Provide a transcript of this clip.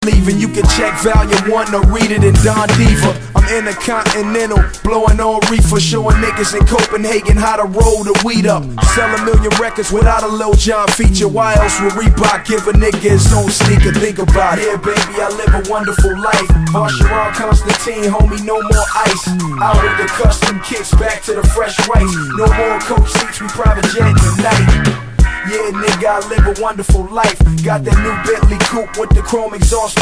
leaving. You can check Volume 1 or read it in Don Diva. I'm intercontinental, blowing on reefer, showing niggas in Copenhagen how to roll the weed up. Sell 1 million records without a Lil Jon feature. Why else would Reebok give a nigga his own sneaker? Think about it. Yeah, baby, I live a wonderful life. Vacheron Constantine, homie, no more ice. Out with the custom kicks, back to the fresh rice. No more coach seats, we private jet tonight. Yeah, nigga, I live a wonderful life. Got that new Bentley coupe with the chrome exhaust.